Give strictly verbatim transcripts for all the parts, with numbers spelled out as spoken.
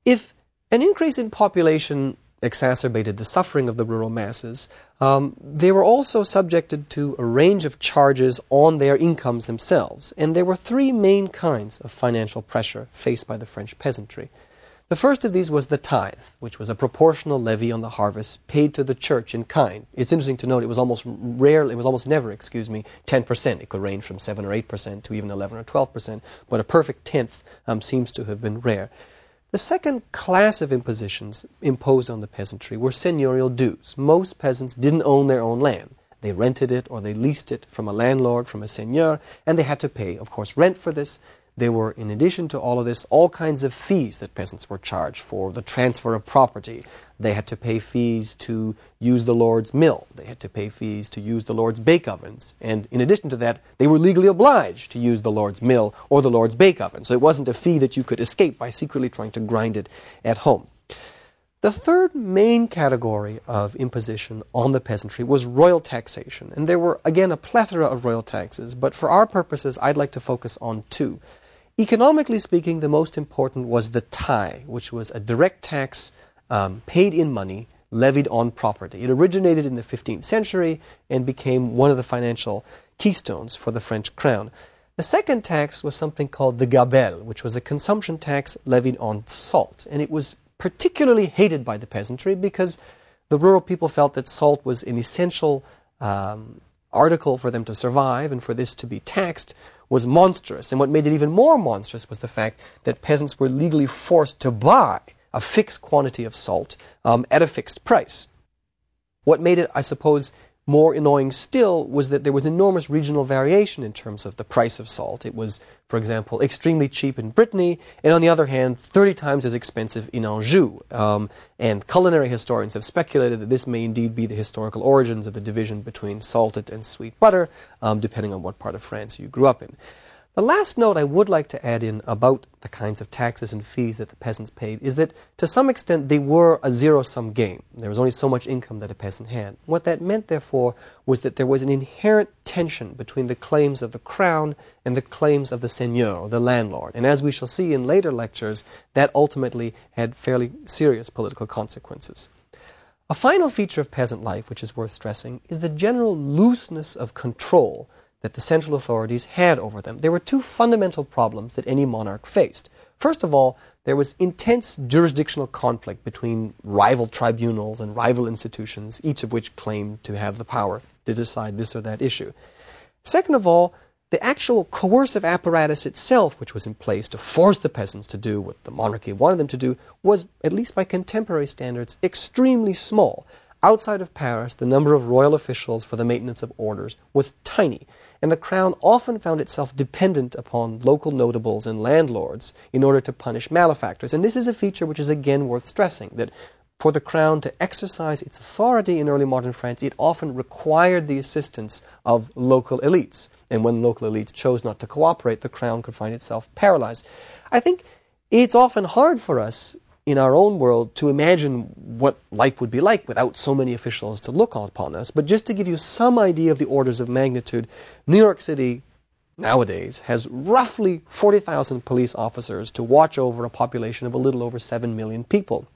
If an increase in population exacerbated the suffering of the rural masses, um, they were also subjected to a range of charges on their incomes themselves, and there were three main kinds of financial pressure faced by the French peasantry. The first of these was the tithe, which was a proportional levy on the harvest paid to the church in kind. It's interesting to note it was almost rarely, it was almost never, excuse me, ten percent. It could range from seven or eight percent to even eleven or twelve percent, but a perfect tenth um, seems to have been rare. The second class of impositions imposed on the peasantry were seigneurial dues. Most peasants didn't own their own land. They rented it or they leased it from a landlord, from a seigneur, and they had to pay, of course, rent for this. There were, in addition to all of this, all kinds of fees that peasants were charged for the transfer of property. They had to pay fees to use the Lord's mill. They had to pay fees to use the Lord's bake ovens. And in addition to that, they were legally obliged to use the Lord's mill or the Lord's bake oven. So it wasn't a fee that you could escape by secretly trying to grind it at home. The third main category of imposition on the peasantry was royal taxation. And there were, again, a plethora of royal taxes. But for our purposes, I'd like to focus on two. Economically speaking, the most important was the tithe, which was a direct tax um, paid in money, levied on property. It originated in the fifteenth century and became one of the financial keystones for the French crown. The second tax was something called the gabelle, which was a consumption tax levied on salt. And it was particularly hated by the peasantry because the rural people felt that salt was an essential um, article for them to survive, and for this to be taxed was monstrous. And what made it even more monstrous was the fact that peasants were legally forced to buy a fixed quantity of salt um, at a fixed price. What made it, I suppose, more annoying still was that there was enormous regional variation in terms of the price of salt. It was, for example, extremely cheap in Brittany, and on the other hand, thirty times as expensive in Anjou. Um, and culinary historians have speculated that this may indeed be the historical origins of the division between salted and sweet butter, um, depending on what part of France you grew up in. The last note I would like to add in about the kinds of taxes and fees that the peasants paid is that, to some extent, they were a zero-sum game. There was only so much income that a peasant had. What that meant, therefore, was that there was an inherent tension between the claims of the crown and the claims of the seigneur, or the landlord. And as we shall see in later lectures, that ultimately had fairly serious political consequences. A final feature of peasant life, which is worth stressing, is the general looseness of control that the central authorities had over them. There were two fundamental problems that any monarch faced. First of all, there was intense jurisdictional conflict between rival tribunals and rival institutions, each of which claimed to have the power to decide this or that issue. Second of all, the actual coercive apparatus itself, which was in place to force the peasants to do what the monarchy wanted them to do, was, at least by contemporary standards, extremely small. Outside of Paris, the number of royal officials for the maintenance of orders was tiny, and the crown often found itself dependent upon local notables and landlords in order to punish malefactors. And this is a feature which is again worth stressing, that for the crown to exercise its authority in early modern France, it often required the assistance of local elites. And when local elites chose not to cooperate, the crown could find itself paralyzed. I think it's often hard for us in our own world to imagine what life would be like without so many officials to look upon us. But just to give you some idea of the orders of magnitude, New York City nowadays has roughly forty thousand police officers to watch over a population of a little over seven million people.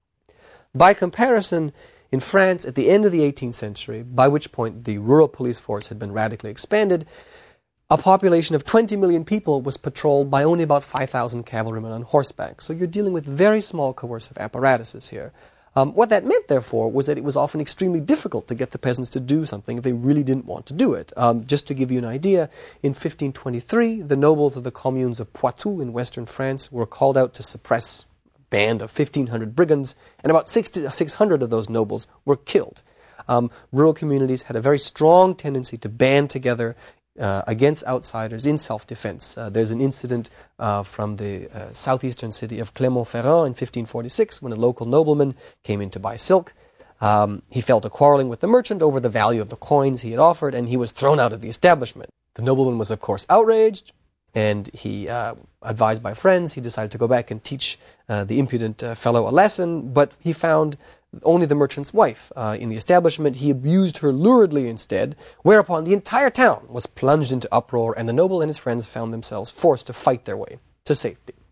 By comparison, in France at the end of the eighteenth century, by which point the rural police force had been radically expanded, a population of twenty million people was patrolled by only about five thousand cavalrymen on horseback. So you're dealing with very small coercive apparatuses here. Um, what that meant, therefore, was that it was often extremely difficult to get the peasants to do something if they really didn't want to do it. Um, just to give you an idea, in fifteen twenty-three, the nobles of the communes of Poitou in western France were called out to suppress a band of fifteen hundred brigands, and about six hundred of those nobles were killed. Um, rural communities had a very strong tendency to band together Uh, against outsiders in self-defense. Uh, there's an incident uh, from the uh, southeastern city of Clermont-Ferrand in fifteen forty-six when a local nobleman came in to buy silk. Um, he fell to quarreling with the merchant over the value of the coins he had offered, and he was thrown out of the establishment. The nobleman was, of course, outraged, and he, uh, advised by friends, he decided to go back and teach uh, the impudent uh, fellow a lesson, but he found only the merchant's wife uh, in the establishment. He abused her luridly instead, whereupon the entire town was plunged into uproar, and the noble and his friends found themselves forced to fight their way to safety.